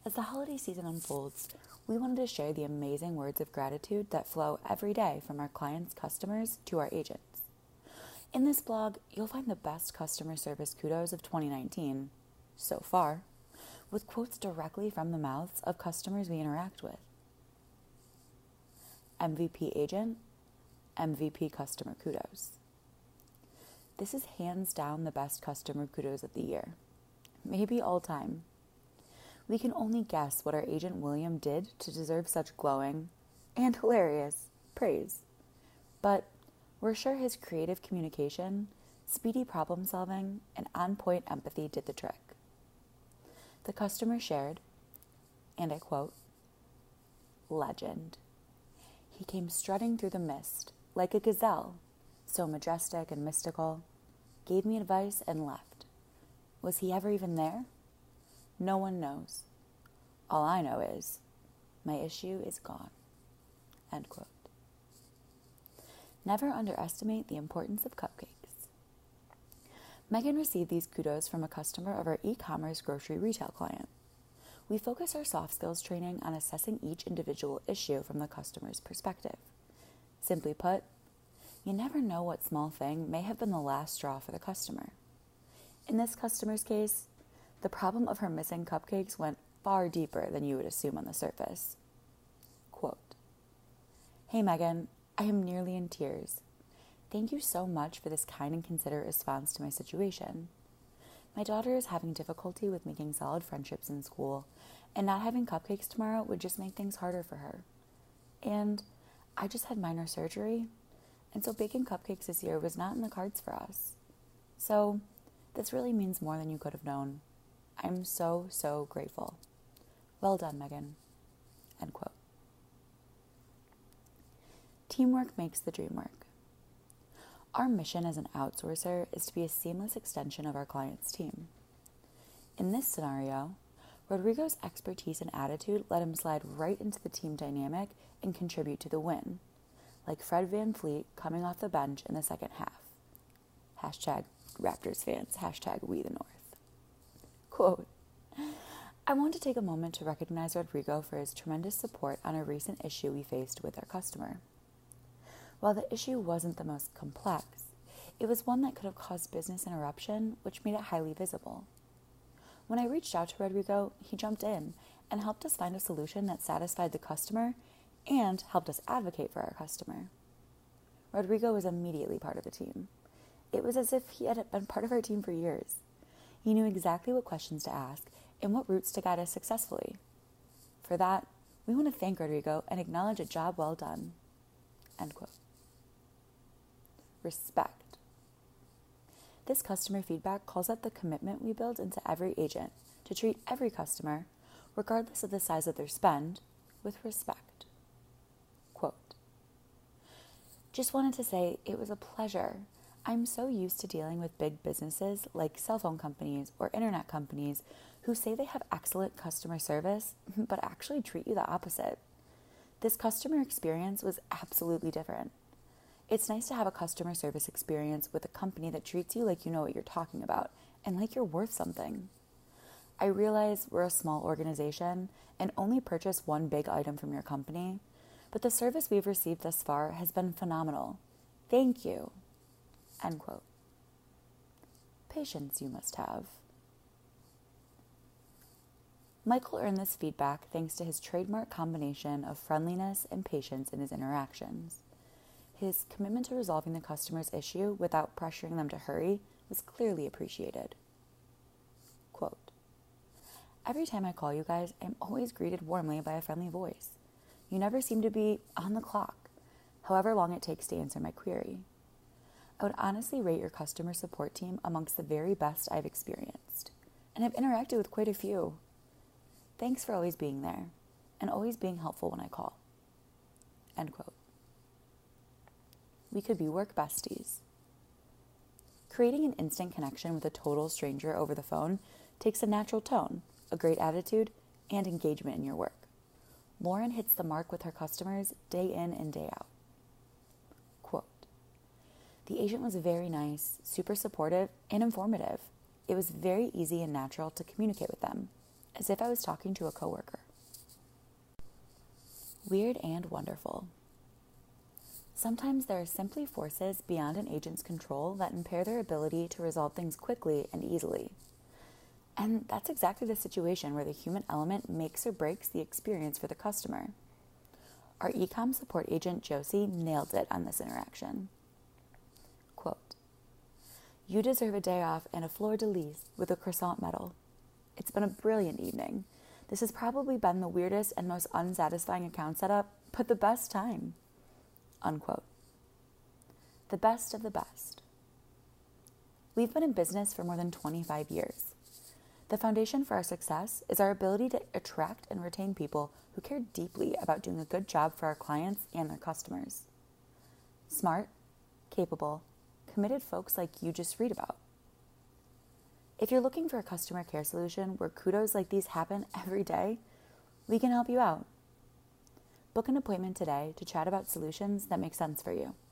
As the holiday season unfolds, we wanted to share the amazing words of gratitude that flow every day from our clients, customers, to our agents. In this blog, you'll find the best customer service kudos of 2019, so far, with quotes directly from the mouths of customers we interact with. MVP agent, MVP customer kudos. This is hands down the best customer kudos of the year, maybe all time. We can only guess what our agent William did to deserve such glowing and hilarious praise. But we're sure his creative communication, speedy problem solving, and on-point empathy did the trick. The customer shared, and I quote, "Legend. He came strutting through the mist, like a gazelle, so majestic and mystical, gave me advice and left. Was he ever even there? No one knows. All I know is, my issue is gone." End quote. Never underestimate the importance of cupcakes. Megan received these kudos from a customer of our e-commerce grocery retail client. We focus our soft skills training on assessing each individual issue from the customer's perspective. Simply put, you never know what small thing may have been the last straw for the customer. In this customer's case, the problem of her missing cupcakes went far deeper than you would assume on the surface. Quote, "Hey Megan, I am nearly in tears. Thank you so much for this kind and considerate response to my situation. My daughter is having difficulty with making solid friendships in school, and not having cupcakes tomorrow would just make things harder for her. And I just had minor surgery, and so baking cupcakes this year was not in the cards for us. So this really means more than you could have known. I'm so, so grateful. Well done, Megan." End quote. Teamwork makes the dream work. Our mission as an outsourcer is to be a seamless extension of our client's team. In this scenario, Rodrigo's expertise and attitude let him slide right into the team dynamic and contribute to the win, like Fred VanVleet coming off the bench in the second half. Hashtag Raptors fans, hashtag We the North. Quote, "I want to take a moment to recognize Rodrigo for his tremendous support on a recent issue we faced with our customer. While the issue wasn't the most complex, it was one that could have caused business interruption, which made it highly visible. When I reached out to Rodrigo, he jumped in and helped us find a solution that satisfied the customer and helped us advocate for our customer. Rodrigo was immediately part of the team. It was as if he had been part of our team for years. He knew exactly what questions to ask and what routes to guide us successfully. For that, we want to thank Rodrigo and acknowledge a job well done." End quote. Respect. This customer feedback calls out the commitment we build into every agent to treat every customer, regardless of the size of their spend, with respect. Quote, "Just wanted to say it was a pleasure. I'm so used to dealing with big businesses like cell phone companies or internet companies who say they have excellent customer service, but actually treat you the opposite. This customer experience was absolutely different. It's nice to have a customer service experience with a company that treats you like you know what you're talking about and like you're worth something. I realize we're a small organization and only purchase one big item from your company, but the service we've received thus far has been phenomenal. Thank you." End quote. Patience you must have. Michael earned this feedback thanks to his trademark combination of friendliness and patience in his interactions. His commitment to resolving the customer's issue without pressuring them to hurry was clearly appreciated. Quote, "Every time I call you guys, I'm always greeted warmly by a friendly voice. You never seem to be on the clock, however long it takes to answer my query. I would honestly rate your customer support team amongst the very best I've experienced, and I've interacted with quite a few. Thanks for always being there, and always being helpful when I call." End quote. We could be work besties. Creating an instant connection with a total stranger over the phone takes a natural tone, a great attitude, and engagement in your work. Lauren hits the mark with her customers day in and day out. Quote, "The agent was very nice, super supportive, and informative. It was very easy and natural to communicate with them, as if I was talking to a coworker. Weird and wonderful. Sometimes there are simply forces beyond an agent's control that impair their ability to resolve things quickly and easily. And that's exactly the situation where the human element makes or breaks the experience for the customer. Our e-com support agent Josie nailed it on this interaction. Quote, "You deserve a day off and a fleur-de-lis with a croissant medal. It's been a brilliant evening. This has probably been the weirdest and most unsatisfying account setup, but the best time." Unquote. The best of the best. We've been in business for more than 25 years. The foundation for our success is our ability to attract and retain people who care deeply about doing a good job for our clients and their customers. Smart, capable, committed folks like you just read about. If you're looking for a customer care solution where kudos like these happen every day, we can help you out. Book an appointment today to chat about solutions that make sense for you.